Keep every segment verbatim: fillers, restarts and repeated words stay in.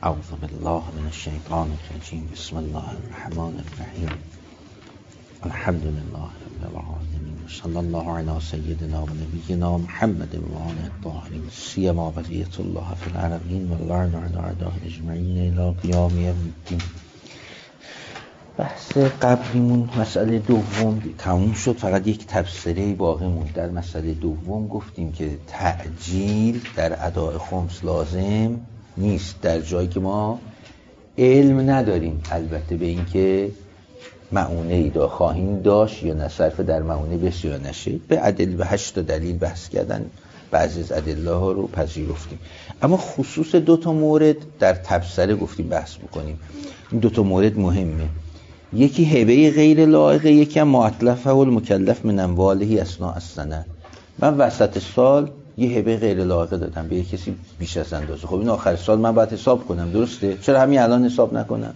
اعوذ بالله من الشیطان الرجیم. بسم الله الرحمن الرحیم. الحمد لله رب العالمین و صلی الله علی سیدنا و نبینا محمد و آله الطاهرین سیما بقیة الله فی العالمین و لعن علی اعداء اجمعین الی قیام یوم الدین. بحث قبلیمون مسئله دوم تموم شد، فقط یک تبصره باقی موند. در مسئله دوم گفتیم که تعجیل در اداء خمس لازم نیست در جایی که ما علم نداریم البته به این که معونه ای دا خواهیم داشت یا نه، صرف در معونه بشه یا نشه. به عدل به هشت دلیل بحث کردن، بعضی از ادله ها رو پذیرفتیم، اما خصوص دو تا مورد در تبصره گفتیم بحث بکنیم. این دو تا مورد مهمه، یکی هبه غیر لایقه، یکی هم معتلفه و المکلف من اموالهی اثناء السنه. من وسط سال یه هبه غیر لایقه دادم به یه کسی بیش از اندازه. خب این آخر سال من باید حساب کنم، درسته؟ چرا همین الان حساب نکنم؟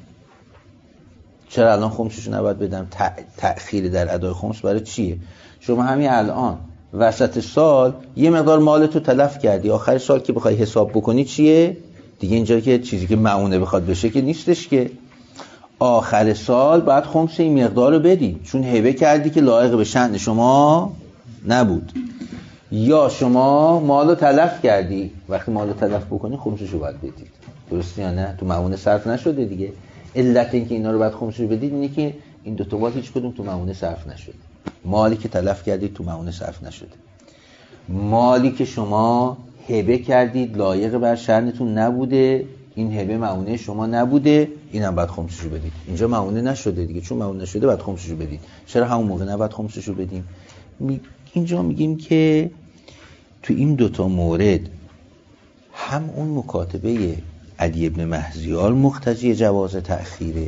چرا الان خمسشو نباید بدم؟ تأخیر در ادای خمس برای چیه؟ شما همین الان وسط سال یه مقدار مالتو تلف کردی، آخر سال که بخوای حساب بکنی چیه؟ دیگه اینجا که چیزی که معونه بخواد بشه که نیستش که. آخر سال باید خمس این مقدار رو بدی، چون هبه کردی که لایق به شأن شما نبود، یا شما مالو تلف کردی. وقتی مالو تلف بکنی خمسشو باید بدید، درسته یا نه؟ تو معونه صرف نشده دیگه. علت این که اینا رو باید خمسشو بدید اینه که این دو تا مال هیچ کدوم تو معونه صرف نشده. مالی که تلف کردید تو معونه صرف نشده، مالی که شما هبه کردید لایق بر شأنتون نبوده، این هبه معونه شما نبوده، اینم باید خمسشو بدید. اینجا معونه نشده دیگه، چون معونه نشده باید خمسشو بدید. چرا همون موقع نباید خمسشو بدیم؟ می... اینجا میگیم که تو این دوتا مورد هم اون مکاتبه علی ابن مهزیال مقتضی جواز تأخیره،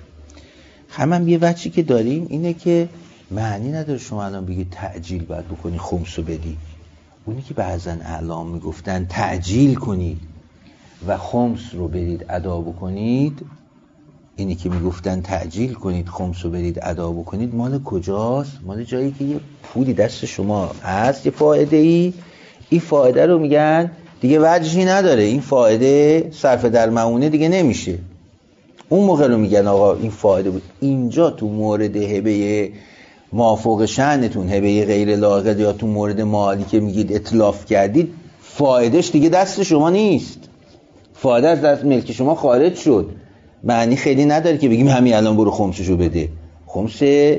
هم هم یه وجهی که داریم اینه که معنی نداره شما الان بگید تعجیل باید بکنی خمسو بدی. اونی که بعضن اعلام میگفتن تعجیل کنید و خمس رو برید ادا بکنید، اینی که میگفتن تعجیل کنید خمس رو برید ادا بکنید، مال کجاست؟ مال جایی که یه پولی دست شما هست، یه فائده ای، این فائده رو میگن دیگه وجهی نداره، این فائده صرف در معونه دیگه نمیشه. اون موقع رو میگن آقا این فائده بود. اینجا تو مورد هبه مافوق شأنتون، هبه غیر لایق، یا تو مورد مالی که میگید اتلاف کردید، فائدهش دیگه دست شما نیست، فائده از دست ملک شما خارج شد. معنی خیلی نداره که بگیم همین الان برو خمسشو بده. خمس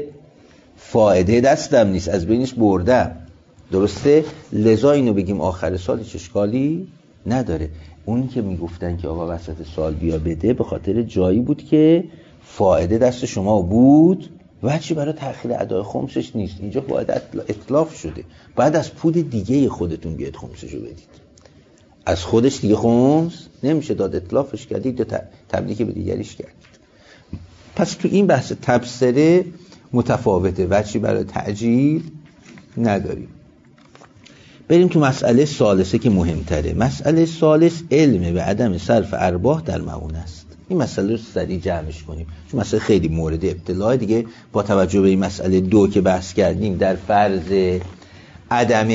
فائده دستم نیست، از بینش بردم، درسته؟ لذا اینو بگیم آخر سال هیچ اشکالی نداره. اونی که میگفتن که آقا وسط سال بیا بده به خاطر جایی بود که فائده دست شما بود و چی برای تأخیر ادای خمسش نیست. اینجا فائده اتلاف شده، بعد از پول دیگه خودتون بیاد خمسشو بدید. از خودش دیگه خمس نمیشه داد، اتلافش کردید یا تملیک به دیگریش کردید. پس تو این بحث تبصره متفاوته، وجهی برای تعجیل نداریم. بریم تو مسئله ثالثه که مهمتره. مسئله ثالث علم به عدم صرف ارباح در معونه است. این مسئله رو سریع جمعش کنیم چون مسئله خیلی مورد ابتلا دیگه. با توجه به این مسئله دو که بحث کردیم در فرض عدم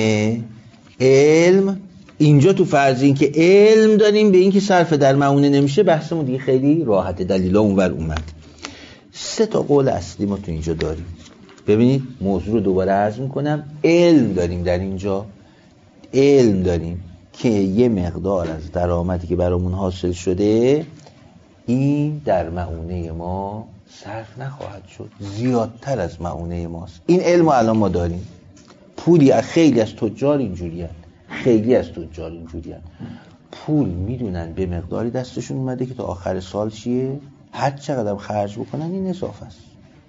علم، اینجا تو فرض این که علم داریم به این که صرف در معونه نمیشه، بحثمون دیگه خیلی راحت، دلیلا اونور اومد. سه تا قول اصلی ما تو اینجا داریم. ببینید موضوع رو دوباره عرض میکنم. علم داریم در اینجا، علم داریم که یه مقدار از درآمدی که برامون حاصل شده این در معونه ما صرف نخواهد شد، زیادتر از معونه ماست. این علم رو الان ما داریم. پولی از خیلی از تجار اینجوری هست، خیلی از تجار اینجوری هست. پول میدونن به مقداری دستشون اومده که تا آخر سال چیه؟ هر چقدر خرج بکنن این اضافه است.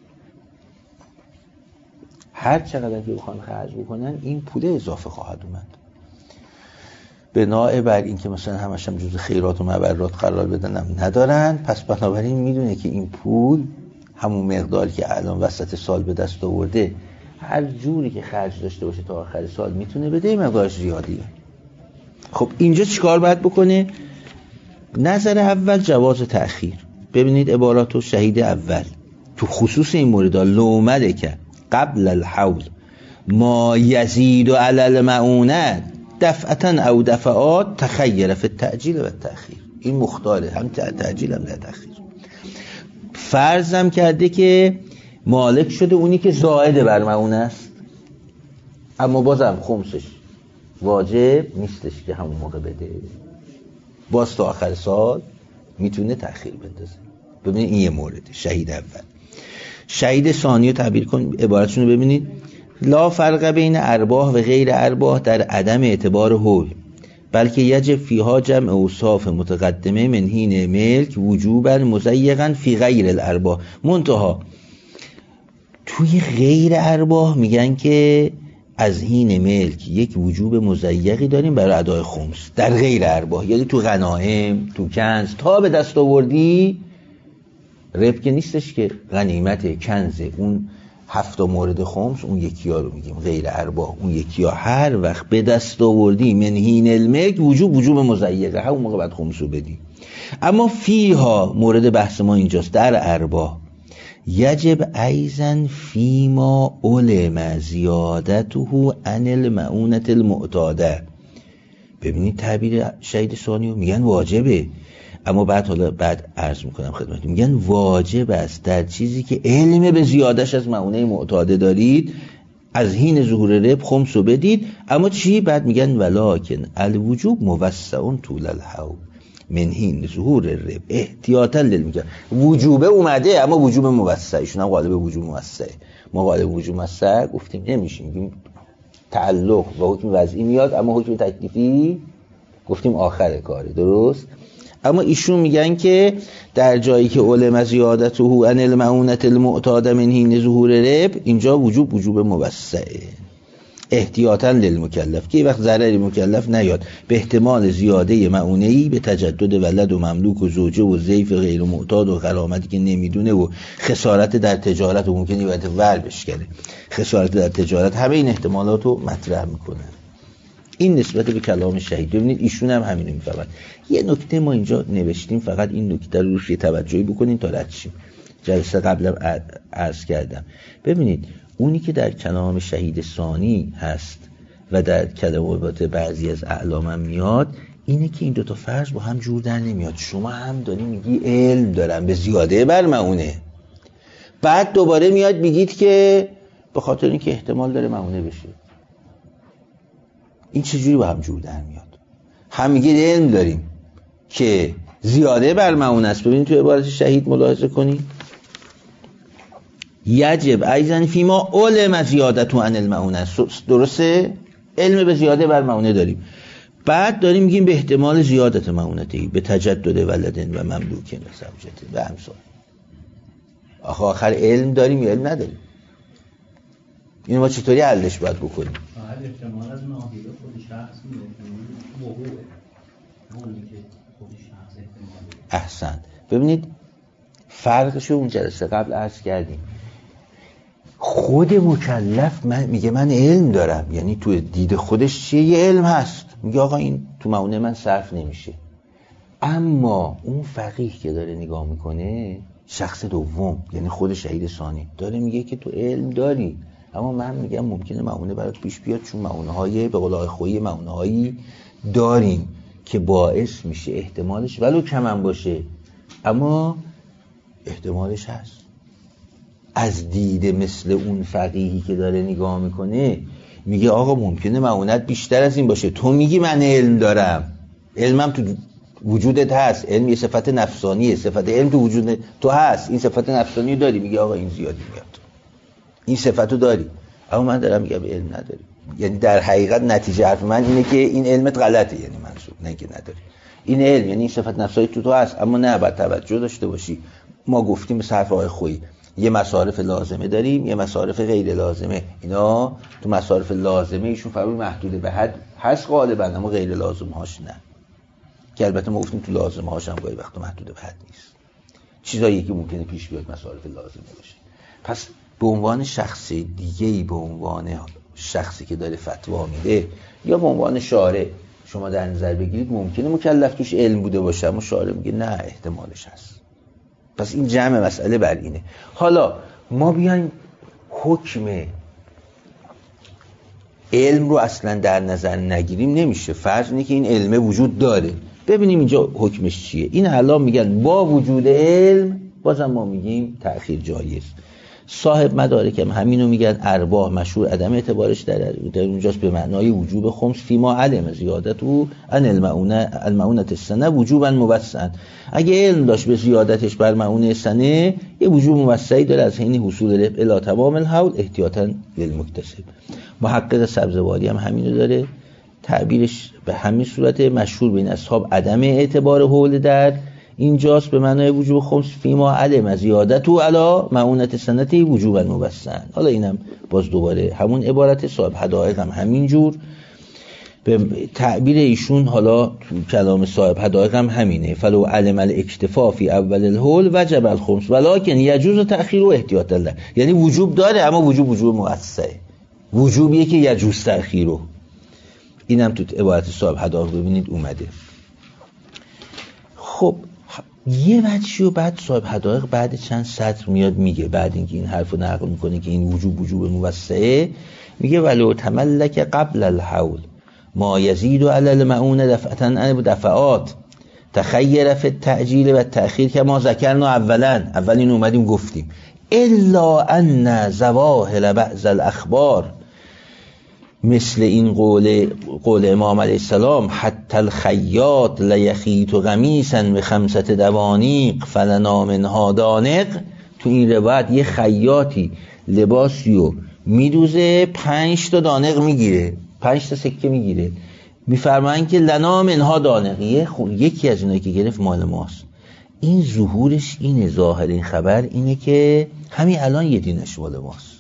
هر چقدر که بخوان خرج بکنن این پول اضافه خواهد اومد. بناء بر این که مثلا همش هم جزء خیرات و مبرات قرار بدن هم ندارن، پس بنابراین میدونه که این پول همون مقداری که الان وسط سال به دست آورده هر جوری که خرج داشته باشه تا آخر سال میتونه بده، این مقدارش زیادیه. خب اینجا چیکار باید بکنه؟ نظر اول جواز تأخیر. ببینید عباراتو شهید اول تو خصوص این مورد لومده که قبل الحول ما یزید علی المعونه دفعتن او دفعات تخیر فی التعجیل و التأخیر. این مختاره، هم تعجیل هم تأخیر. فرضم کرده که مالک شده اونی که زائد بر معونه است، اما بازم خمسش واجب نیستش که همون موقع بده، باز تا آخر سال میتونه تأخیر بندازه. ببینید این یه مورد. شهید اول. شهید ثانی رو تعبیر کن، عبارتشون رو ببینید. لا فرق بین ارباح و غیر ارباح در عدم اعتبار حول، بلکه یجب فیها جمع اوصاف متقدمه من حین ملک وجوبا مزیقا فی غیر الارباح. منتها توی غیر ارباح میگن که از حین ملک یک وجوب مزیقی داریم برای ادای خمس. در غیر ارباح یعنی تو غنایم، تو کنز تا به دست آوردی، رب که نیستش که غنیمت، کنز، اون هفت مورد خمس اون یکی ها رو میگیم غیر ارباح. اون یکی ها هر وقت به دست آوردی من حین الملک وجوب وجوب مزیقه، همون موقع بعد خمس رو بدی. اما فیها مورد بحث ما اینجاست، در ارباح یجب ایضا فیما علم زیادته عن المعونة المعتاده. ببینید تعبیر شهید ثانی میگن واجبه، اما بعد حالا بعد عرض میکنم خدمتتون، میگن واجب است در چیزی که علم به زیادش از معونه معتاده دارید از حین ظهور رب خمس رو بدید. اما چی؟ بعد میگن ولکن الوجوب موسع طول الحول من حین ظهور رب احتیاطا للمکلف. وجوبه اومده اما وجوب موسع، ایشون هم قالب وجوب موسع. ما قالب وجوب موسع گفتیم نمیشه، میگیم تعلق و حکم وضعی میاد اما حکم تکلیفی گفتیم آخر کاره، درست؟ اما ایشون میگن که در جایی که علم زیادته عن المعونة المعتاده من حین ظهور رب، اینجا وجوب وجوب موسعه احتیاطا للمکلف، که وقت ضرری مکلف نیاد به احتمال زیاده معونه‌ای به تجدد ولد و مملوک و زوجه و ضیف غیر معتاد و غرامتی که نمیدونه و خسارت در تجارت و ممکنه باید ور بشکنه، خسارت در تجارت، همه این احتمالات رو مطرح میکنه. این نسبت به کلام شهید. ببینید ایشون هم همینو میفهمن. یه نکته ما اینجا نوشتیم، فقط این نکته رو روش توجهی بکنین تا رد شیم. جلسه قبلا عرض کردم. ببینید اونی که در کلام شهید ثانی هست و در کلمات بعضی از اعلام میاد، اینه که این دوتا فرض با هم جور در نمیاد. شما هم داری میگی علم دارم به زیاده بر معونه، بعد دوباره میاد میگید که به خاطر اینکه احتمال داره معونه بشه. این چجوری با هم جور در میاد؟ هم میگید علم داریم که زیاده بر معونه است. ببینید تو عبارت شهید ملاحظه کنید، یجب ایضا فیما علم زیادته عن المعونه، درسته؟ علم به زیاده بر معونه داریم، بعد داریم میگیم به احتمال زیادت معونتی به تجدد ولدن و مملوکن و زوجته و امثال. آخه آخر علم داریم یا علم نداریم؟ اینو ما چطوری حلش باید بکنیم؟ فقط احتمال از ناحیه خود شخص میده، احتمال وقوعه، اونی که خود شخص احتماله. احسن. ببینید فرقشو اون جلسه قبل عرض کردیم. خود مکلف من میگه من علم دارم، یعنی تو دید خودش چیه؟ یه علم هست، میگه آقا این تو معونه من صرف نمیشه. اما اون فقیه که داره نگاه میکنه، شخص دوم یعنی خود شهید ثانی، داره میگه که تو علم داری، اما من میگم ممکنه معونه برات پیش بیاد، چون معونه های به قول آقای خویی معونه هایی داریم که باعث میشه احتمالش ولو کم باشه اما احتمالش هست. از دید مثل اون فقیهی که داره نگاه میکنه میگه آقا ممکنه معونت بیشتر از این باشه، تو میگی من علم دارم، علمم تو وجودت هست، علم یه صفت نفسانیه، صفت علم تو وجود تو هست، این صفت نفسانی داری، میگه آقا این زیادی میاد، این صفتو داری، اما من دارم میگم علم نداری. یعنی در حقیقت نتیجه حرف من اینه که این علمت غلطه، یعنی منصوب نه که نداری این علم، یعنی این صفت نفسانی تو تو هست، اما نه باید توجه داشته باشی. ما گفتیم به حرف آقای خویی یه مصارف لازمه داریم، یه مصارف غیر لازمه. اینا تو مصارف لازمه ایشون فرمود محدود به حد هست غالبا، اما غیر لازم هاش نه، که البته ما گفتیم تو لازم هاش هم گاهی وقتا محدود به حد نیست، چیزایی که ممکنه پیش بیاد مصارف لازمه باشه. پس به عنوان شخص دیگه‌ای، به عنوان شخصی که داره فتوا میده یا به عنوان شارع شما در نظر بگیرید ممکنه مکلف توش علم بوده باشه، اما شارع میگه نه احتمالش هست. پس این جمع مسئله بر اینه. حالا ما بیایم حکم علم رو اصلا در نظر نگیریم نمیشه. فرض اینه که این علم وجود داره، ببینیم اینجا حکمش چیه. این الان میگن با وجود علم بازم ما میگیم تأخیر جایز. صاحب مدارک هم همینو میگن، ارباح مشهور عدم اعتبارش در, در اونجاست به معنای وجوب خمس فیما علم زیادت او ان المعونه المعونه السنه وجوبا موسعا. اگه علم داشت به زیادتش بر معونه سنه یه وجوب موسعی داره از حین حصول ربح الی تمام الحول احتیاطا للمکتسب. محقق سبزواری هم همینو داره، تعبیرش به همین صورت مشهور بین اصحاب عدم اعتبار حول در اینجاست به معنای وجوب خمس فیما علم زیادت و علا معونت سنتی وجوبا موسعا. حالا اینم باز دوباره همون عبارت صاحب حدائق هم همین جور به تعبیر ایشون. حالا تو کلام صاحب حدائق هم همینه، فلو علم الاکتفا فی اول الحول وجب الخمس ولکن یجوز تأخیر و احتیاط له. یعنی وجوب داره اما وجوب وجوب موسعه، وجوبیه که یجوز تأخیر. اینم تو عبارت صاحب حدائق ببینید اومده. خب یه وجهی و بعد صاحب حدائق بعد چند سطر میاد میگه، بعد اینکه این حرفو نقل میکنه که این وجوب وجوب موسعه، میگه ولو تملک قبل الحول ما یزید علی المعونه دفعتا دفعات تخیر فی التعجیل و التأخیر که ما ذکرنا اولا اولین اومدیم گفتیم الا ان ظواهر بعض الاخبار مثل این قول قول امام علیه السلام حتی الخیاط لیخیط قمیصا به خمسة دوانیق فلنا منها دانق. تو این روایت یه خیاطی لباسیو میدوزه پنج تا دانق میگیره، پنج تا سکه میگیره، میفرمایند که لنا منها دانق، یکی از اینایی که گرفت مال ماست. این ظهورش اینه، ظاهر این خبر اینه که همین الان یه دینش مال ماست.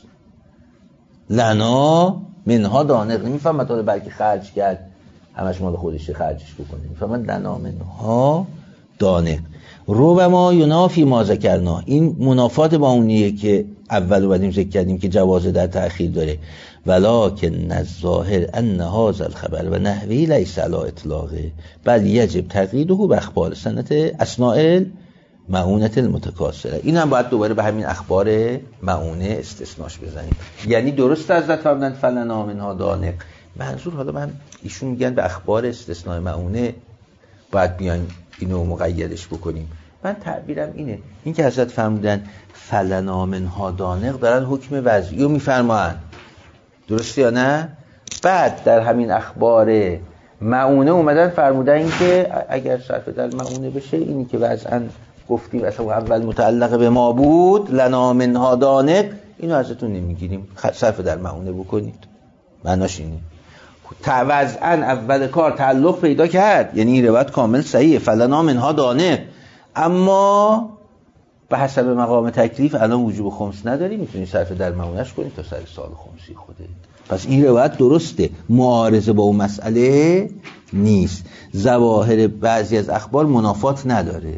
لنا منها دانق نمیفهمد حالا بلکه خرج کرد همش مال خودشه خرجش بکنه، میفهمد لنا منها دانق. ربما ینافی ما ذکرنا، این منافات با اونیه که اول بعدیم ذکر کردیم که جواز در تأخیر داره. ولکن الظاهر ان هذا الخبر و نحوی لیس علی اطلاقه بل یجب تقییده به اخبار سنت اثناء معونت المتکاسره. این هم باید دوباره به همین اخبار معونه استثناش بزنیم. یعنی درست حضرت فرمودند فلنا منها دانق، منظور حالا من ایشون میگن به اخبار استثناء معونه باید بیایم اینو مقیدش بکنیم. من تعبیرم اینه، این که حضرت فرمودن فلنا منها دانق دارن حکم وضعی رو میفرمایند، درسته یا نه؟ بعد در همین اخبار معونه اومدن فرمودن این که اگر صرف در معونه بشه اینی که وضعاً گفتیم اصلا اول متعلق به ما بود لنا منها دانق، اینو ازتون نمیگیریم صرف در معونه بکنید. معناش اینه وضعاً اول کار تعلق پیدا کرد، یعنی این روایت کامل صحیحه فلنا منها دانق، اما به حسب مقام تکلیف الان وجوب خمس نداری، میتونی صرف در معونهش کنی تا سر سال خمسی خودت. پس این روایت درسته، معارضه با اون مسئله نیست. ظواهر بعضی از اخبار منافات نداره.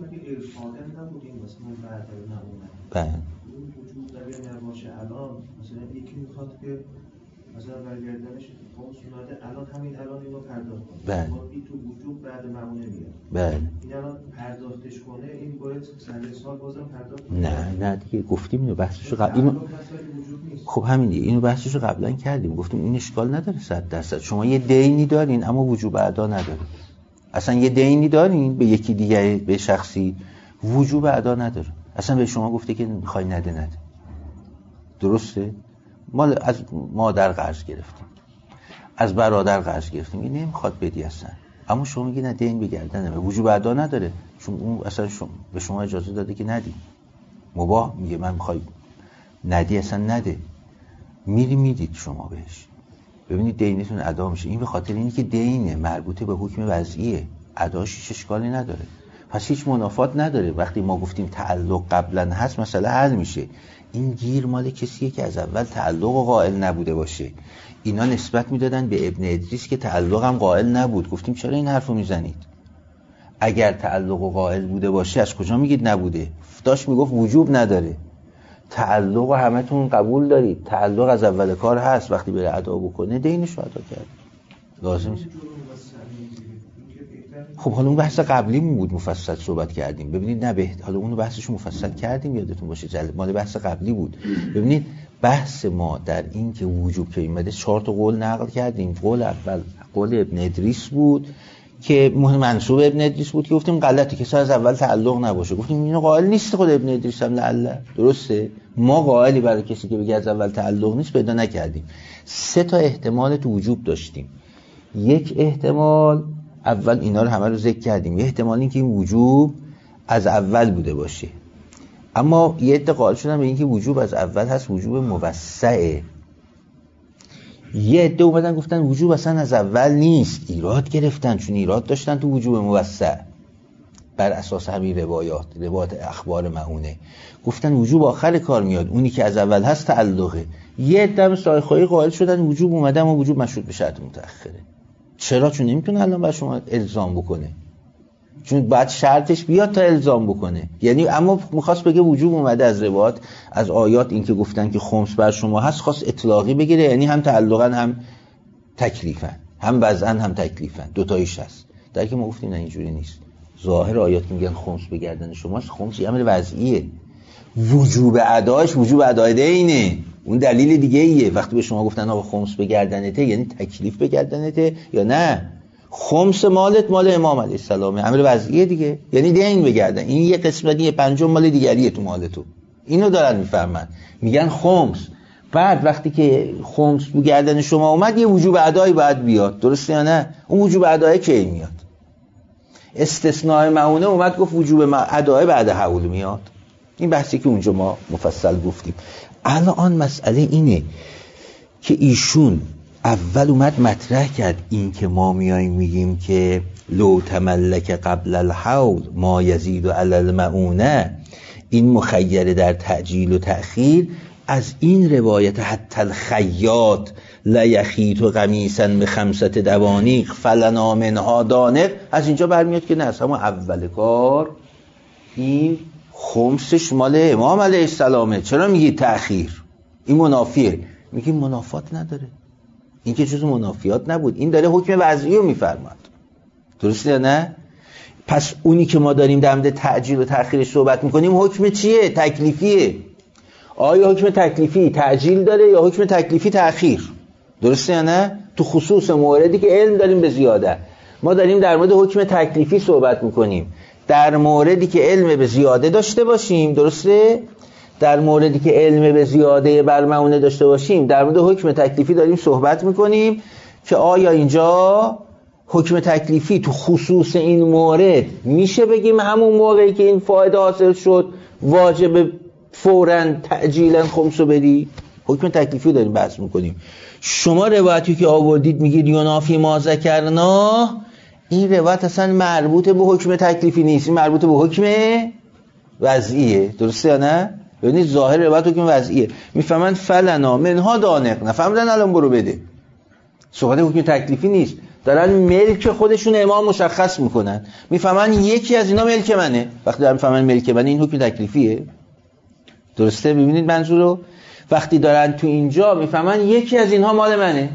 بله وجود اگر نباشه الان مثلا یکی میخواد که مثلا برگردنش خمس اومده الان همین الان اینو پرداخت کنه، بله این تو وجود بعد معونه میاد، بله این الان پرداختش کنه این باید سر سال بازم پرداخت کنه. نه نه دیگه گفتیم اینو بحثشو قبل اینو خب همین دیگه اینو بحثشو قبلا کردیم، گفتیم این اشکال نداره صد درصد. شما یه دینی دارین اما وجوب ادا نداره، اصلا یه دینی دارین به یکی دیگه به شخصی وجوب ادا نداره، اصلا به شما گفته که میخوای نده نده، درسته؟ ما از مادر قرض گرفتیم، از برادر قرض گرفتیم، این نمیخواد بدی اصلا، اما شما میگی نه دین به گردنمه، وجوب ادا نداره، چون اون اصلا شما به شما اجازه داده که ندی، مباح میگه من میخوای ندی اصلا نده، میری میدید شما بهش، ببینید دینتون ادا میشه. این به خاطر اینه که دینه مربوطه به حکم وضعیه، اداش اشکالی نداره، پس هیچ منافات نداره. وقتی ما گفتیم تعلق قبلا هست مسئله حل میشه. این گیر مال کسیه که از اول تعلق و قائل نبوده باشه. اینا نسبت میدادن به ابن ادریس که تعلق هم قائل نبود، گفتیم چرا این حرفو میزنید؟ اگر تعلق و قائل بوده باشه از کجا میگید نبوده؟ داشت میگفت وجوب نداره، تعلق و همتون قبول دارید، تعلق از اول کار هست، وقتی بره ادا بکنه دینشو ادا کرد لازم. خب حالا اون بحث قبلی بود مفصل صحبت کردیم، ببینید نه به حالا اون بحثشو مفصل کردیم یادتون باشه، جلب مال بحث قبلی بود. ببینید بحث ما در این که وجوب که اومده چهار تا قول نقل کردیم. قول اول قول ابن ادریس بود که منصوب ابن ادریس بود که گفتیم غلطه که از اول تعلق نباشه. گفتیم اینو قائل نیست خود ابن ادریس هم لعله. درسته؟ ما قائلی برای کسی که بگه از اول تعلق نیست پیدا نکردیم. سه تا احتمال تو وجوب داشتیم. یک احتمال اول اینا رو همه رو ذکر کردیم. یه احتمال این که این وجوب از اول بوده باشه. اما یه عده قائل شدن به این که وجوب از اول هست، وجوب موسعه. یه عده اومدن گفتن وجوب اصلا از اول نیست، ایراد گرفتن، چون ایراد داشتن تو وجوب موسع بر اساس همین روایات، روایات اخبار معونه، گفتن وجوب آخر کار میاد، اونی که از اول هست تعلقه. یه عده سایخایی قائل شدن وجوب اومده اما وجوب مشروط به شرط متأخره. چرا؟ چون نمیتونه الان بر شما الزام بکنه، چون بعد شرطش بیاد تا الزام بکنه. یعنی اما میخواست بگه وجوب اومده از روایات، از آیات، این که گفتن که خمس بر شما هست، خواست اطلاقی بگیره، یعنی هم تعلقا هم تکلیفا، هم وضعا هم تکلیفا، دوتاییش هست. در که ما گفتیم نه اینجوری نیست. ظاهر آیات که میگن خمس به گردن شماست، خمس یه امر وضعیه، وجوب ادایش وجوب ادای دینه، اون دلیل دیگه ایه. وقتی به شما گفتن آقا خمس به گردنته یعنی تکلیف به گردنته یا نه؟ خمس مالت مال امام علیه السلام، امر وضعیه دیگه، یعنی دین بگردن. این یه قسمتی، یه پنجم مال دیگریه تو مال تو. اینو دارن میفهمن، میگن خمس. بعد وقتی که خمس به گردن شما اومد یه وجوب ادایی باید بیاد، درسته یا نه؟ اون وجوب ادایی کی میاد؟ استثناء معونه اومد گفت وجوب ادایی بعد حول میاد. این بحثی که اونجا ما مفصل گفتیم. الان مسئله اینه که ایشون اول اومد مطرح کرد این که ما میاییم میگیم که لو تملک قبل الحول ما یزید علی المعونه، این مخیره در تعجیل و تأخیر. از این روایت حتی الخیاط لا یخیط و قمیصا به خمسة دوانیق فلنا منها دانق، از اینجا برمیاد که نه، از همون اول کار این خمسش مال امام علیه السلامه. چرا میگی تأخیر؟ این منافیه. میگی منافات نداره، این که جزو منافیات نبود، این داره حکم وضعی رو میفرماد. درسته یا نه؟ پس اونی که ما داریم در مورد تعجیل و تأخیرش صحبت میکنیم حکم چیه؟ تکلیفیه. آیا حکم تکلیفی تعجیل داره یا حکم تکلیفی تأخیر؟ درسته یا نه؟ تو خصوص موردی که علم داریم به زیاده، ما داریم در مورد حکم تکلیفی صحبت میکنیم. در موردی که علم به زیاده داشته باشیم، درسته؟ در موردی که علم به زیاده بر معونه داشته باشیم، در مورد حکم تکلیفی داریم صحبت میکنیم که آیا اینجا حکم تکلیفی تو خصوص این مورد میشه بگیم همون موقعی که این فایده حاصل شد واجب فوراً تعجیلاً خمسو بدی؟ حکم تکلیفی داریم بحث میکنیم. شما روایتی که آوردید میگید ینافی ما ذکرنا، این روایت اصلا مربوط به حکم تکلیفی نیست، این مربوط به حکم وضعیه. درسته یا نه؟ یعنی ظاهر روایت حکم وضعیه. میفهمن فلنا منها دانق، نفهمدن الان برو بده. صحبت حکم تکلیفی نیست، دارن ملک خودشون امام مشخص میکنن. میفهمن یکی از اینا ملک منه. وقتی دارن میفهمن ملک منه این حکم تکلیفیه. درسته؟ ببینید منظورو. وقتی دارن تو اینجا میفهمن یکی از اینها مال منه،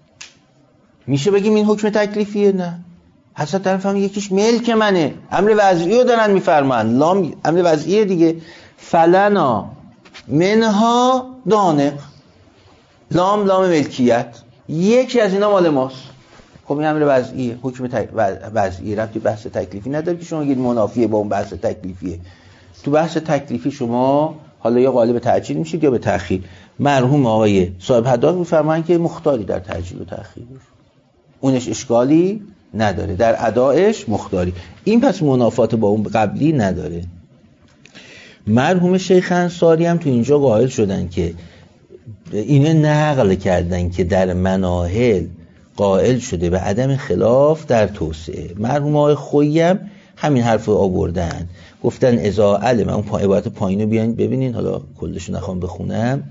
میشه بگیم این حکم تکلیفیه؟ نه، حتی دارن میفهمن یکیش ملک منه، امر وضعی رو دارن میفرمان. لام امر وضعیه دیگه. فلنا منها دانق، لام لام ملکیت، یکی از اینا مال ماست. خب این امر وضعیه، حکم تک... وضعی رفتی بحث تکلیفی نداره که شما گید منافیه با اون بحث تکلیفیه. تو بحث تکلیفی شما حالا یا غالب تعجیل میشید یا به تأخیر. مرحوم آقای صاحب هدایت میفرمایند که مختاری در تعجیل و تأخیر، اونش اشکالی نداره، در ادایش مختاری. این پس منافات با اون قبلی نداره. مرحوم شیخ انصاری هم تو اینجا قائل شدن که اینه نقل کردن که در مناهل قائل شده به عدم خلاف در توسعه. مرحوم آقای خویی هم همین حرف رو آوردن، گفتن اذا علم، اون پا عبارت پایینو بیاین ببینین، حالا کلشو نخوام بخونم.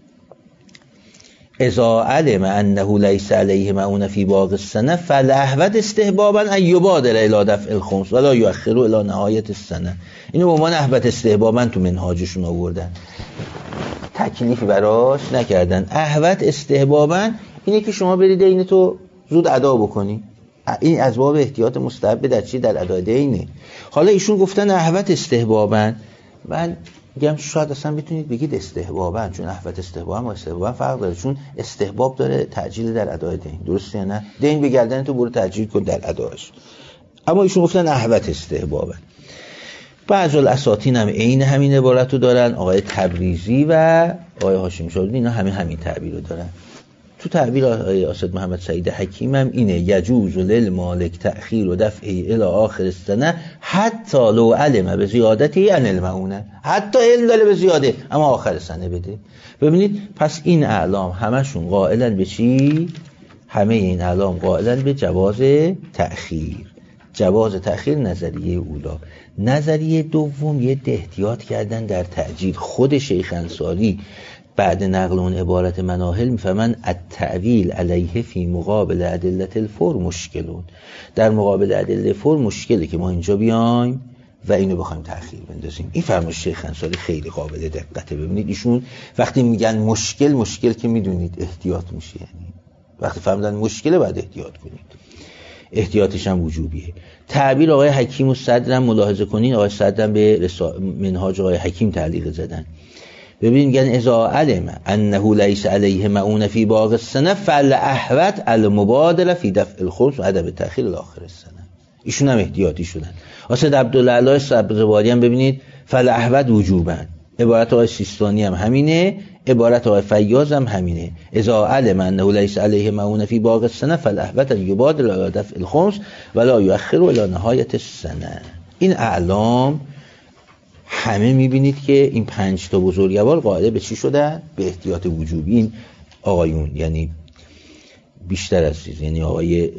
اذا علم انه لیس علیه معونه فی باقی السنه فالاحوط استحبابا ان یبادر الی دفع الخمس ولا یؤخر الی نهایت السنه. اینو به عنوان احوط استحبابا تو منهاجشون آوردن، تکلیفی براش نکردن. احوط استحبابا اینه که شما برید دین تو زود ادا بکنی، این از باب احتیاط مستحب در چی؟ در ادای دینه. حالا ایشون گفتن احوط استحبابا. من میگم شاید اصلا بتونید بگید استحبابن، چون احوت استحباب و استحبابن فرق داره، چون استحباب داره تعجیل در ادای دین، درسته یا نه؟ دین به گردن تو برو تعجیل کن در ادایش. اما ایشون گفتن احوت استحبابن. بعضی الاساطین هم عین همین عبارت رو دارن، آقای تبریزی و آقای هاشمی شاهرودی اینا همین همین تعبیر رو دارن. تو تعبیر آقای اسد محمد سعید حکیم هم اینه یجوز للمالک تأخیر و دفعه الی آخر السنه حتی لو علم به زیادتی ان المعونه، حتی علم داره به زیاده اما آخر سنه بده. ببینید پس این اعلام همشون قائلن به چی؟ همه این اعلام قائلن به جواز تأخیر. جواز تأخیر نظریه اولا. نظریه دوم یه احتیاط کردن در تعجیل. خود شیخ انصاری بعد نقل اون عبارت مناهل میفهمن التأویل علیه فی مقابل ادله الفور مشکلون، در مقابل ادله فور مشکله که ما اینجا بیایم و اینو بخوایم تأخیر بندازیم. این فرمایش شیخ انصاری خیلی قابل دقته. ببینید ایشون وقتی میگن مشکل، مشکل که میدونید احتیاط میشه، یعنی وقتی فهمیدن مشکله باید احتیاط کنید، احتیاطش هم وجوبیه. تعبیر آقای حکیم و صدرم ملاحظه کنین، آقای صدرم به رسا... منهاج آقای حکیم تعلیق زدن. ببین میگن اذا علم انه لیس علیه معونه فی باقی السنه فالاحوط المبادره فی دفع الخمس و عدم تأخیر الاخر السنه. ایشون هم احتیاطی شدن. اسد عبدالعلا سبزواری هم ببینید فالاحوط وجوبا. عبارت آقای سیستانی هم همینه، عبارت آقای فیاض هم همینه. اذا علم انه لیس علیه معونه فی باقی السنه فالاحوط یبادر الی دفع الخمس ولا یؤخر الی نهایت السنه. این اعلام همه میبینید که این پنج تا بزرگوار قائل به چی شدن؟ به احتیاط وجوبی. این آقایون یعنی بیشتر از چیز، یعنی آقای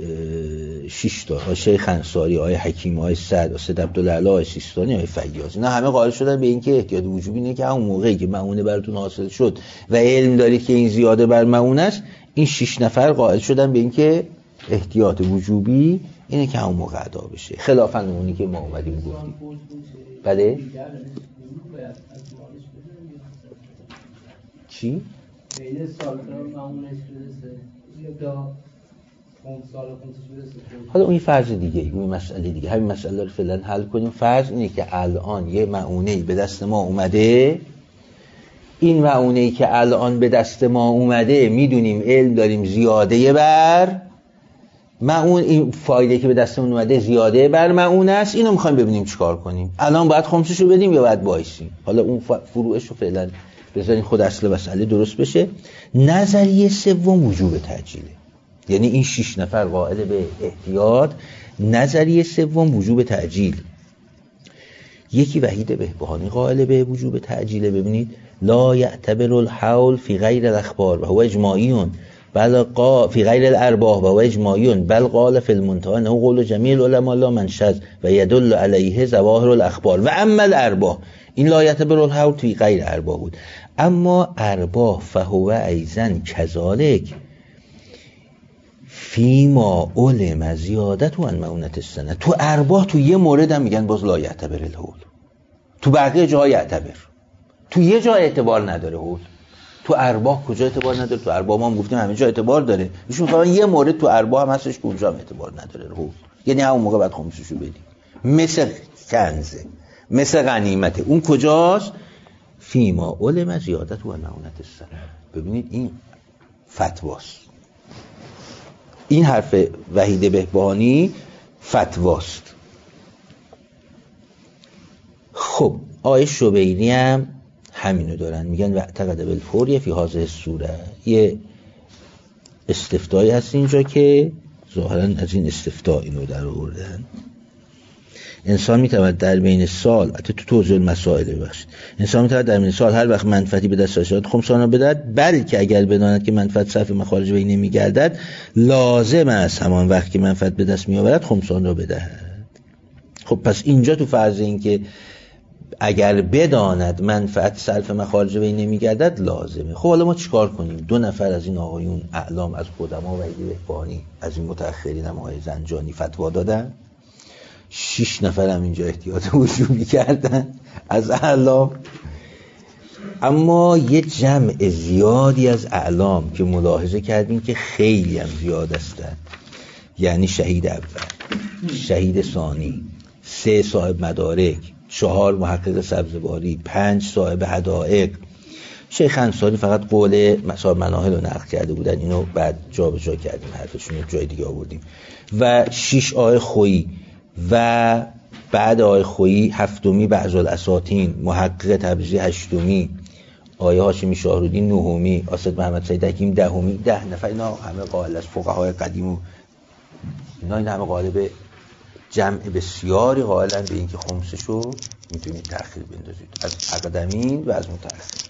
شش تا، آقای شیخ انصاری، آقای حکیم، آقای سعد، اسد عبدالعلا، آقای سیستانی، آقای فیاض، اینا همه قائل شدن به این که احتیاط وجوبی اینه که همون موقعی که معونه براتون حاصل شد و علم دارید که این زیاده بر معونه است، این شش نفر قائل شدن به این که احتیاط وجوبی اینه که همون موقع ادا بشه، خلافاً اونی که ما اومدیم گفتیم. بله چی؟ بین سال معمولش برسه یا اون سال خودش برسه. حالا اون فرض دیگه، اون مسئله دیگه، همین مسئله رو فعلا حل کنیم. فرض اینه که الان یه معونه‌ای به دست ما اومده، این معونه‌ای که الان به دست ما اومده میدونیم علم داریم زیاده بر معون، این فایده که به دستمون اومده زیاده بر معون است، اینو میخوایم ببینیم چیکار کنیم. الان باید خمسش رو بدیم یا باید وایسیم؟ حالا اون فروعش رو فعلا بذارین خود اصل مسئله درست بشه. نظریه سوم وجوب تعجیله، یعنی این شش نفر قائل به احتیاط. نظریه سوم وجوب تعجیل. یکی وحید بهبهانی قائل به وجوب تعجیله. ببینید لا یعتبر الحول فی غیر الاخبار و هو اجماعیون بل قا فی غیر الارباح و هو اجماعیون بل قال فی المنتهى انه قول جمیع العلماء لا منشذ و يدل علیه ظواهر الاخبار و اما الارباح. این لا یعتبر الحول فی غیر ارباح بود، اما ارباح فهو ایضا کذالک فیما علم زیادت و ان معونت السنه. تو ارباح تو یه مورد هم میگن باز لا یعتبر الحول، تو بقیه جا یعتبر، تو یه جا اعتبار نداره حول. تو ارباح کجا اعتبار نداره؟ تو ارباح ما هم گفتیم همه جا اعتبار داره. ایشون فقط یه مورد تو ارباح هم هستش که اونجا هم اعتبار نداره حول، یعنی همون موقع بعد خمسشو بدیم. مثل کنزه، مثل غنیمته، اون کجاست؟ فیما علم زیادت و معونت السنه. ببینید این فتواست، این حرف وحید بهبهانی فتواست. خب آقای شبیری هم همینو دارن، میگن اعتقد بالفور فی هذه الصوره. یه استفتایی هست اینجا که ظاهرا از این استفتا اینو در آوردن. انسان میتواند در بین سال، حتی تو توضیح المسائل ببخشید، انسان میتواند در بین سال هر وقت منفعتی به دست آید خمس آن را بدهد، بلکه اگر بداند که منفعت صرف مخارج وی نمیگردد لازم است همان وقت که منفعت به دست میآورد خمس آن را بدهد. خب پس اینجا تو فرض این که اگر بداند منفعت صرف مخارج وی نمیگردد لازمه. خب حالا ما چیکار کنیم؟ دو نفر از این آقایون اعلام از قدما و وحید بهبهانی، از این متأخرین هم آقای زنجانی فتوا دادن. شش نفر هم اینجا احتیاط وجوبی کردن از اعلام. اما یه جمع زیادی از اعلام که ملاحظه کردیم که خیلی هم زیاد هستن، یعنی شهید اول، شهید ثانی، سه صاحب مدارک، چهار محقق سبزواری، پنج صاحب حدائق. شیخ انصاری فقط قول مصاب مناهل رو نقل کرده بودن، اینو بعد جا به جا کردیم، حرفشون رو جای دیگه آوردیم. و شش آقای خویی و بعد آقای خویی هفتمی بعض الاساطین، محقق تبریزی هشتمی، آقای هاشمی شاهرودی نهمی، آسد محمد سید حکیم دهمی. ده نفر اینا همه قائل از فقهای قدیم و اینا، این همه قائل به جمع بسیاری قائلن به اینکه خمسشو میتونید تأخیر بندازید از اقدمین و از متأخر.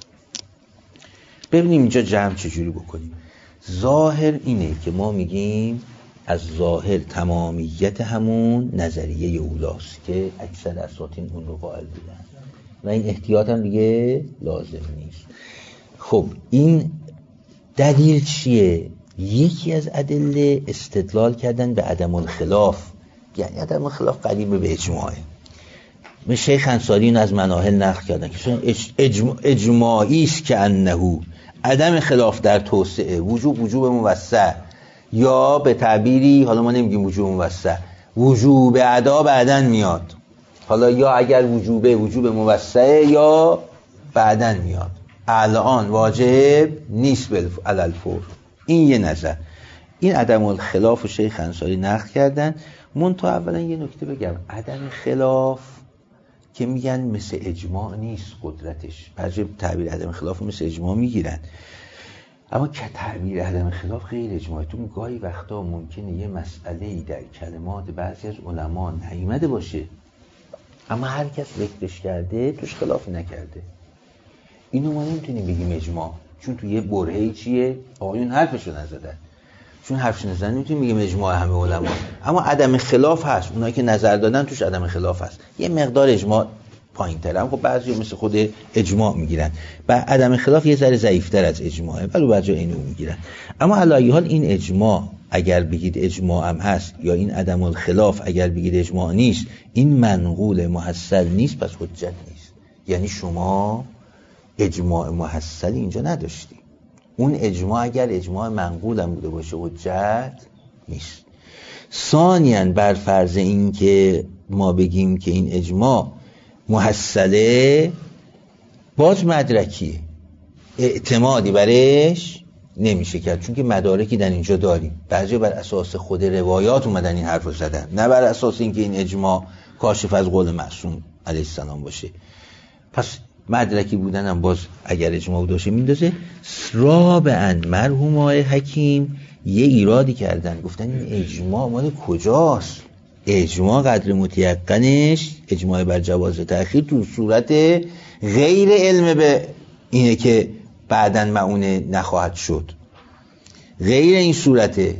ببینیم اینجا جمع چجوری بکنیم. ظاهر اینه که ما میگیم از ظاهر تمامیت همون نظریه اولاست که اکثر اساطین اون رو قائل بودن و این احتیاط هم دیگه لازم نیست. خب این دلیل چیه؟ یکی از ادله استدلال کردن به عدم الخلاف، یعنی عدم الخلاف قریب به اجماعه. به شیخ انصاری این از مناهل نقل کردن که اجماع اجماعی است که انه عدم خلاف در توسعه، وجوب وجوب موسع، یا به تعبیری حالا ما نمیگیم وجوب موسع، وجوب ادا بعدن میاد. حالا یا اگر وجوبه وجوب موسع یا بعدن میاد، الان واجب نیست علی الفور. این یه نظر. این عدم الخلاف و شیخ انصاری نقل کردن. منتها اولا یه نکته بگم، عدم خلاف که میگن مثل اجماع نیست قدرتش، بعضی تعبیر عدم خلاف مثل اجماع میگیرن، اما که تعبیر عدم خلاف غیر اجماعی. تو گاهی وقتا ممکنه یه مسئله‌ای در کلمات بعضی از علما نیامده باشه اما هر کس ذکرش کرده توش خلافی نکرده، اینو ما نمیتونیم بگیم اجماع، چون تو یه برهه‌ای چیه آقایون حرفشو نزدن، چون حرفش نزدن نمیتونیم بگیم اجماع همه علما. اما عدم خلاف هست، اونایی که نظر دادن توش عدم خلاف هست. یه مقدار اجماع پایین‌تره، خب بعضی مثل خود اجماع میگیرن. بعد عدم خلاف یه ذره ضعیف‌تر از اجماعه، ولی بعضی اینو میگیرن. اما علی ای حال این اجماع اگر بگید اجماع هم هست، یا این عدم الخلاف اگر بگید اجماع نیست، این منقول محصل نیست، پس حجت نیست. یعنی شما اجماع محصل اینجا نداشتی. اون اجماع اگر اجماع منقول هم بوده باشه حجت نیست. ثانیاً بر فرض این که ما بگیم که این اجماع محصله، باز مدرکیه، اعتمادی برش نمیشه کرد، چون که مدارکی در اینجا داریم. بعضی بر اساس خود روایات اومدن این حرف رو زدن، نه بر اساس اینکه این اجماع کاشف از قول معصوم علیه السلام باشه. پس مدرکی بودن هم باز اگر اجماع باشه میندازه. رابعاً مرحوم حکیم یه ایرادی کردن، گفتن این اجماع مال کجاست؟ اجماع قدر متیقنش، اجماع بر جواز تأخیر، تو صورت غیر علم به اینه که بعداً معونه نخواهد شد، غیر این صورته.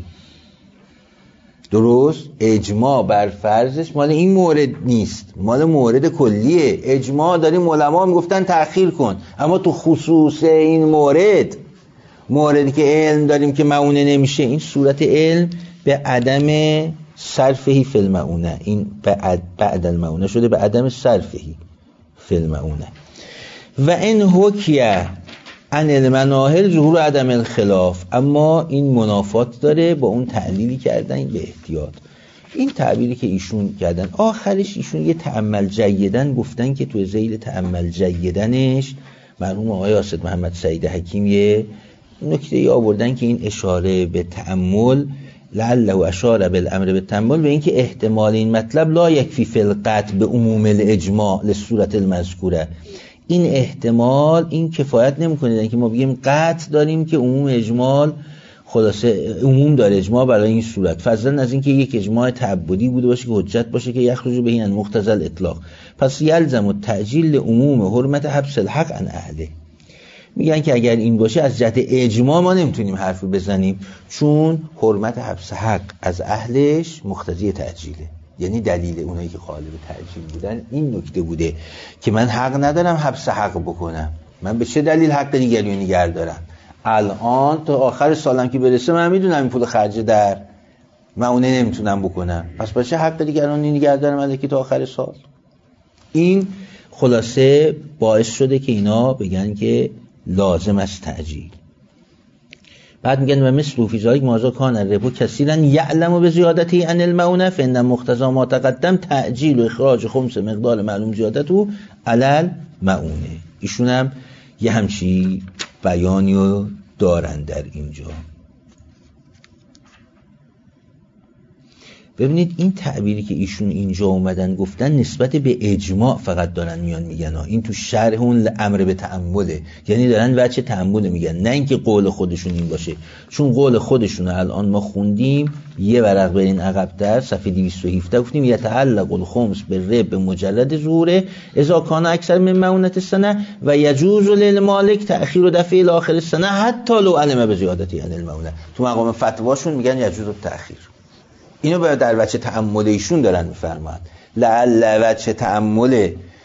درست؟ اجماع بر فرضش مال این مورد نیست، مال مورد کلیه. اجماع داریم علما هم گفتن تأخیر کن، اما تو خصوص این مورد، موردی که علم داریم که معونه نمیشه، این صورت علم به عدم صرفهی فی المعونه، این بعد بعد المعونه شده به عدم صرفهی فی المعونه. و این حکیه عن المناهل ظهور عدم الخلاف، اما این منافات داره با اون تعلیلی کردن به احتیاط. این تعبیری که ایشون کردن آخرش، ایشون یه تأمل جیدن گفتن که تو ذیل تأمل جیدنش مرحوم آقای آسد محمد سید حکیم یه نکته‌ای آوردن که این اشاره به تأمل، لعله اشاره بالامر بالتأمل، به این که احتمال این مطلب لا یکفی فی القطع به عموم الاجماع لصورت المذکوره. این احتمال این کفایت نمی‌کنه که ما بگیم قطع داریم که عموم اجمال خلاصه عموم داره اجماع برای این صورت، فضلا از این که یک اجماع تعبدی بوده باشه که حجت باشه که یخرج به این مقتضی الاطلاق. پس یلزم التعجیل عموم حرمت حبس الحق عن اهله. میگن که اگر این باشه از جهت اجماع ما نمیتونیم حرفی بزنیم، چون حرمت حبس حق از اهلش مقتضی تعجیله. یعنی دلیل اونایی که قائل به تعجیل بودن این نکته بوده که من حق ندارم حبس حق بکنم، من به چه دلیل حق دیگری رو نگه دارم؟ الان تا آخر سالم که برسه من میدونم این پول خرج در معونه نمیتونم بکنم، پس با چه حق دیگرانی نگه دارم الکی تا آخر سال؟ این خلاصه باعث شده که اینا بگن که لازم است تعجیل. بعد میگن و مثل فی ذالک ماذا کان الربا کثیرا یعلم بزیادته عن المعونه فان مقتضی ما تقدم تعجیل و اخراج خمس مقدار معلوم زیادته علی المعونه. ایشون هم یه همچی بیانیو دارن در اینجا. ببینید این تعبیری که ایشون اینجا اومدن گفتن نسبت به اجماع فقط دارن میان میگن ها. این تو شرح اون امر به تأمله، یعنی دارن وجه تأمل میگن، نه اینکه قول خودشون این باشه. چون قول خودشون الان ما خوندیم یه ورق برین عقب‌تر صفحه دویست و هفده گفتیم یتعلق الخمس بالرب مجرد ظهوره اذا کان اکثر من معونة السنه و یجوز للمالک تأخیر و دفع الی آخر السنه حتی لو علم بزیادته عن المعونه. تو مقام فتواشون میگن یجوز التأخیر. اینو باید در وجه تأمل ایشون دارن میفرمایند. لعل وجه تأمل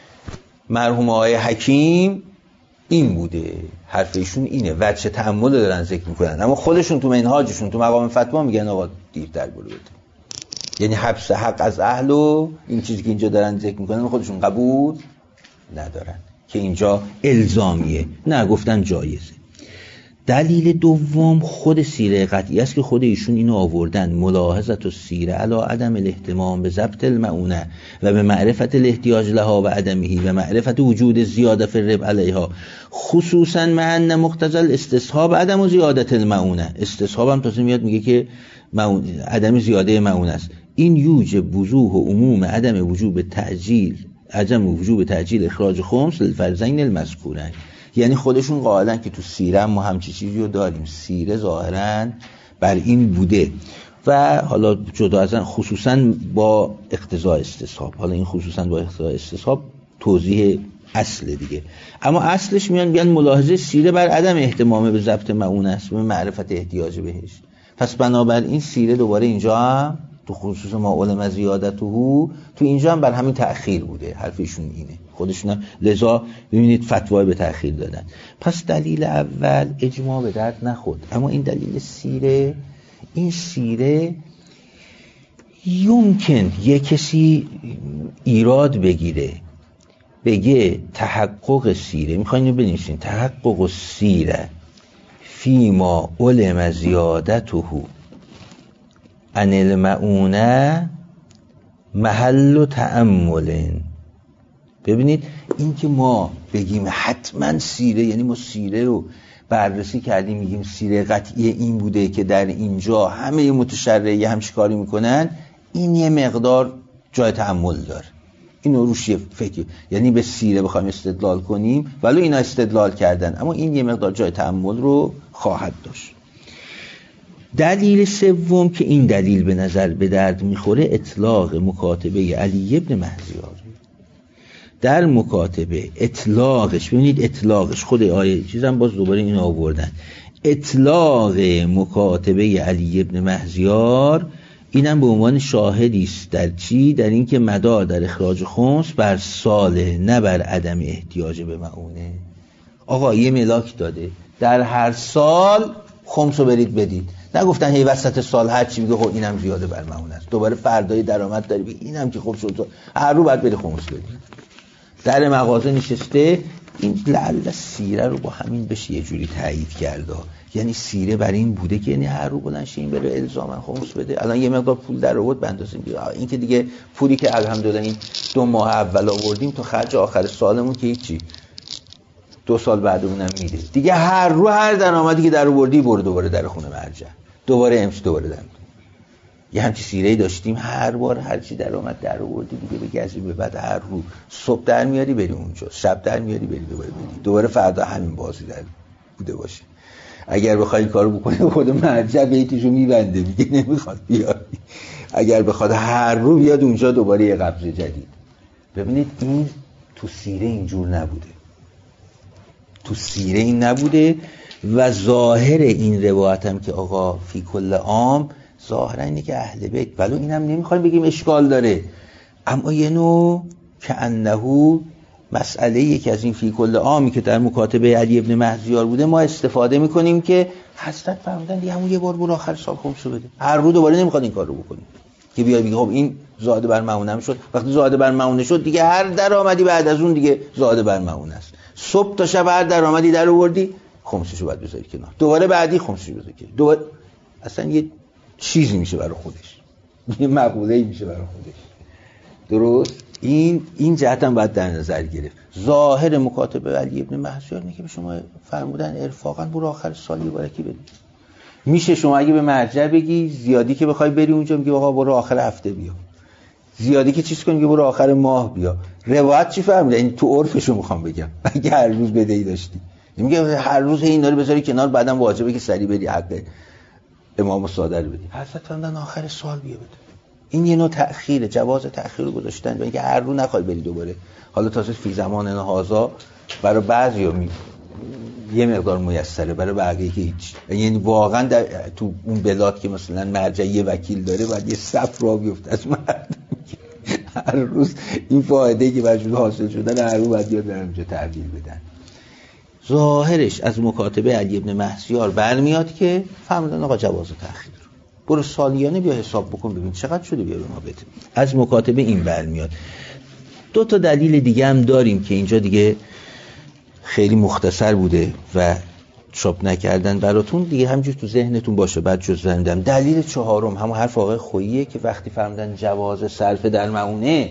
مرحوم آقای حکیم این بوده، حرف ایشون اینه، وجه تأمل دارن ذکر میکنن، اما خودشون تو منهاجشون تو مقام فتوا میگن آقا دیرتر برو بده. یعنی حبس حق از اهل و این چیزی که اینجا دارن ذکر میکنن خودشون قبول ندارن که اینجا الزامیه، نه گفتن جایزه. دلیل دوم خود سیره قطعی است که خود ایشون اینو آوردن، ملاحظت و سیره علی عدم الاهتمام به ضبط المعونه و به معرفت الاحتیاج لها و عدمهی و معرفت وجود زیاده فی الرب علیها خصوصا مع ان مقتضی الاستصحاب عدم و زیادت المعونه. استصحاب هم تازه میاد میگه که عدم زیاده معونه است. این یوجب وضوح و عموم عدم وجوب تعجیل عدم وجوب تعجیل اخراج خمس للفرضین المذکورین. یعنی خودشون قائلن که تو سیره ما همچی چیزی رو داریم، سیره ظاهرا بر این بوده و حالا جدا از خصوصا با اقتضاء استصحاب. حالا این خصوصا با اقتضاء استصحاب توضیح اصل دیگه، اما اصلش میان میگن ملاحظه سیره بر عدم اهتمام به ضبط معونه است و معرفت احتیاج بهش. پس بنابراین سیره دوباره اینجا هم تو خصوص ما علم زیادته تو اینجا هم بر همین تأخیر بوده. حرفشون اینه، خودشون لذا ببینید فتوای به تأخیر دادن. پس دلیل اول اجماع به درد نخورد، اما این دلیل سیره، این سیره یمکن یک کسی ایراد بگیره بگه تحقق سیره، میخواین اینو بنویسین، تحقق سیره فیما علم زیادته عن المعونه محل تأمل. ببینید این که ما بگیم حتما سیره، یعنی ما سیره رو بررسی کردیم میگیم سیره قطعی این بوده که در اینجا همه متشرعی همچی کاری میکنن، این یه مقدار جای تأمل داره. اینو روش یه فکر، یعنی به سیره بخوایم استدلال کنیم ولو اینا استدلال کردن، اما این یه مقدار جای تأمل رو خواهد داشت. دلیل سوم که این دلیل به نظر به درد میخوره اطلاق مکاتبه علی ابن مهزیار. در مکاتبه اطلاقش، ببینید اطلاقش خود آیه چیزم باز دوباره این آوردن، اطلاق مکاتبه علی ابن مهزیار اینم به عنوان شاهدی است در چی؟ در این که مدار در اخراج خمس بر ساله نه بر عدم احتیاج به معونه. آقا یه ملاک داده در هر سال خمس رو برید بدید، نگفتن هی وسط سال هر چی میگه خب اینم زیاده بر معونه است، دوباره فردای درآمد داری بگی اینم که خب شد هر رو بعد بری خمس بدید. در مغازه نشسته، این لعل سیره رو با همین بشه یه جوری تایید کرده، یعنی سیره بر این بوده که یعنی هر رو بلند شه این بره الزاما خمس بده. الان یه مقدار پول در آورد بندازیم این که دیگه پولی که الحمدلله این دو ماه اول آوردیم تو خرج آخر سالمون که هیچی، دو سال بعد اونم میده دیگه. هر رو هر درآمدی که در آوردی برو دوباره در خونه مرجع، دوباره امش دوباره در یه همچی سیره‌ای داشتیم، هر بار هر چی درآمد در آوردی دیگه بگذی به بعد هر رو صبح در میاری بری اونجا، شب در میاری بری دوباره بدی، دوباره فردا همین بازی در بوده باشه. اگر بخوای این کارو بکنی خود مرجع بیتشو میبنده میگه نمیخواد بیاری، اگر بخواد هر رو بیاد اونجا دوباره یه قبض جدید. ببینید این تو سیره اینجور نبوده، تو سیره این نبوده و ظاهر این روایت هم که آقا فی کل عام ظاهرا اینه که اهل بیت، ولو اینم نمیخوایم بگیم اشکال داره، اما یه نوع که انهو مسئله یکی از این فی کل عامی که در مکاتبه علی ابن مهزیار بوده ما استفاده میکنیم که حضرت فرمودن دیگه همون یه بار برو آخر سال خمسو بده، هر رو دوباره نمیخواد این کار رو بکنیم که بیای بگی خب این زاده بر معونه شد. وقتی زاده بر معونه شد دیگه هر درآمدی بعد از اون دیگه زاده بر معونه است. صبح تا شب هر درآمدی در آوردی خمسشو باید بذاری کنار، دوباره بعدی خمسشو بذاری کنار، دوباره اصلا یه چیزی میشه برای خودش، یه مقوله‌ای میشه برای خودش. درست؟ این این جهت هم باید در نظر گرفت. ظاهر مکاتبه علی ابن مهسیار اینه که به شما فرمودن ارفاقا برو آخر سال یه بارکی بدی. میشه شما اگه به مرجع بگی زیادی که بخوای بری اونجا میگه آقا برو آخر هفته بیا، زیادی که چیز کنی که برو آخر ماه بیا. روایت چی فرموده؟ این تو عرفشو میخوام بگم. اگه هر روز بدهی داشتی میگه هر روز اینا رو بذاری کنار، بعدم واجبه که سری بری حق امام صادق بدی. حضرت فرمودن آخر سال بیا بده. این یه نوع تأخیره، جواز تأخیر رو گذاشتن، اینکه هر رو نخوای بری دوباره. حالا تازه فی زمان هذا برای بعضیا می یه مقدار میسره، برای بقیه که هیچ. یعنی واقعا در تو اون بلاد که مثلا مرجع یه وکیل داره باید یه صف را بیفته از مردم هر روز این فایده‌ای که براشون حاصل شده هر روز باید بیاد برای اونجا تحویل بدن. ظاهرش از مکاتبه علی ابن مهسیار برمیاد که فرمودن آقا جواز تأخیر، برو سالیانه بیا حساب بکن ببین چقدر شده بیا به ما بده. از مکاتبه این برمیاد. دو تا دلیل دیگه هم داریم که اینجا دیگه خیلی مختصر بوده و چاپ نکردن براتون، دیگه همینجور تو ذهنتون باشه بعد جزء میدم. دلیل چهارم همون حرف آقای خوییه که وقتی فرمودن جواز صرف در معونه،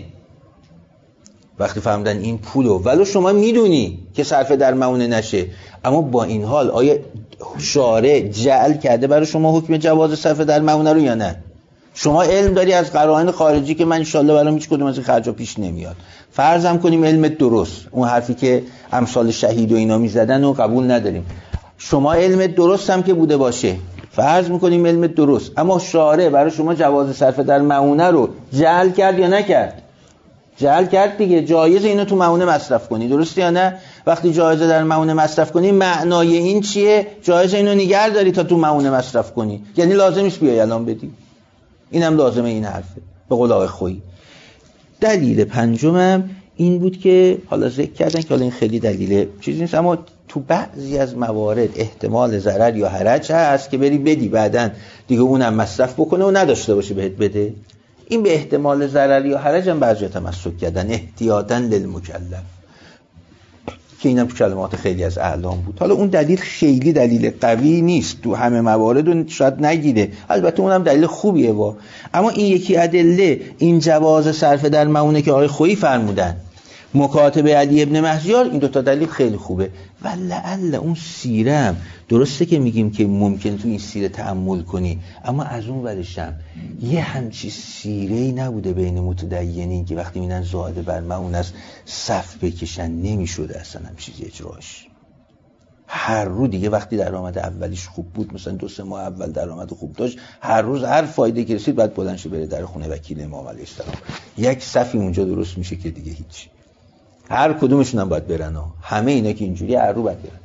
وقتی فرمودن این پولو ولو شما میدونی که صرف در معونه نشه، اما با این حال آیا شارع جعل کرده برای شما حکم جواز صرف در معونه رو یا نه؟ شما علم داری از قرائن خارجی که من انشالله برام هیچ کدوم از این خرجا پیش نمیاد. فرضم کنیم علمت درست، اون حرفی که امثال شهید و اینا میزدن و قبول نداریم. شما علمت درست هم که بوده باشه، فرض میکنیم علمت درست، اما شارع برای شما جواز صرف در معونه رو جعل کرد یا نکرد؟ جعل کرد دیگه. جایز اینو تو معونه مصرف کنی، درسته یا نه؟ وقتی جایزه در معونه مصرف کنی معنای این چیه؟ جایزه اینو نگه داری تا تو معونه مصرف کنی، یعنی لازمش بیای الان بدی. اینم لازمه این حرفه به قول آقای خویی. دلیل پنجمم این بود که حالا ذکر کردن که حالا این خیلی دلیل چیزی نیست، اما تو بعضی از موارد احتمال ضرر یا حرج هست که بری بدی بعدن دیگه اونم مصرف بکنه و نداشته باشه بهت بده. این به احتمال ضرر یا حرج هم بعضی تمسک کردن، احتیاطاً للمکلف، که اینم تو کلمات خیلی از اعلام بود. حالا اون دلیل خیلی دلیل قوی نیست تو همه موارد و شاید نگیره، البته اونم دلیل خوبیه وا. اما این یکی ادله، این جواز صرف در معونه که آقای خویی فرمودن، مکاتبه علی ابن مهسیار، این دوتا دلیل خیلی خوبه. و لعل اون سیرم درسته که میگیم که ممکن تو این سیره تأمل کنی، اما از اون ورشم یه همچی سیره‌ای نبوده بین متدینین که وقتی میدن زاده بر معون است صف بکشن، نمیشده اصلا هم چیزی اجراش. هر رو دیگه وقتی درآمد اولیش خوب بود، مثلا دو سه ماه اول درآمد خوب داشت، هر روز هر فایده که رسید بعد بلند شه بره در خونه وکیل امام علیه السلام. یک صفی اونجا درست میشه که دیگه هیچ. هر کدومشون هم باید برن ها. همه اینا که اینجوری هر رو باید برن.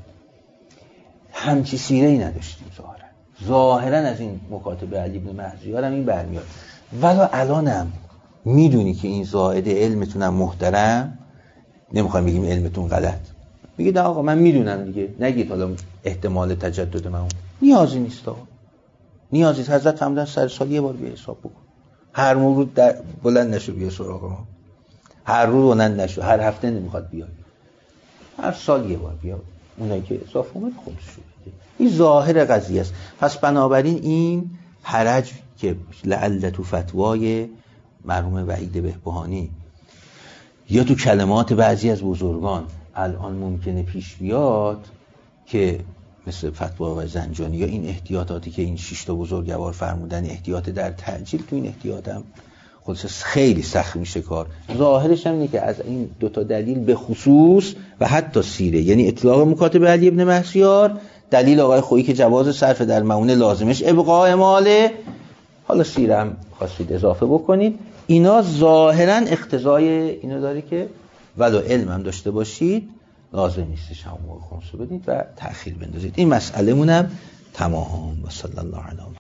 همچی سیره‌ای نداشتیم ظاهرا. ظاهرا از این مکاتبه علی ابن مهسیار هم این برمیاد. ولی الانم میدونی که این زائده علمتونم محترم، نمیخوام بگیم علمتون غلط. میگید آقا من میدونم دیگه، نگید حالا احتمال تجدد من نیازی نیست آقا. نیازی نیست. حضرت فرمودن سر سال یه بار بیا حساب بکن. هر مورد در بلند نشو بیا سراغ ما. هر روز بلند نشو، هر هفته نمیخواد بیای. هر سال یه بار بیا. اونایی که اضافه اومد خودش شده. این ظاهر قضیه است. پس بنابراین این حرج که لعل تو فتوای مرحوم وحید بهبهانی یا تو کلمات بعضی از بزرگان الان ممکنه پیش بیاد که مثل فتوا و زنجانی یا این احتیاطاتی که این شش تا بزرگوار فرمودن، احتیاط در تعجیل، تو این احتیاط هم خودش خیلی سخت میشه کار. ظاهرش هم اینه که از این دوتا دلیل به خصوص و حتی سیره، یعنی اطلاق مکاتبه علی ابن مهسیار، دلیل آقای خویی که جواز صرف در معونه لازمش ابقاء ماله، حالا سیره هم خواستید اضافه بکنید، اینا ظاهرا اقتضای اینو داره که ولو علم هم داشته باشید لازم نیستش همون موقع خمسو بدید و تأخیر بندازید. این مسئله مونم تمام. و صلی الله علیه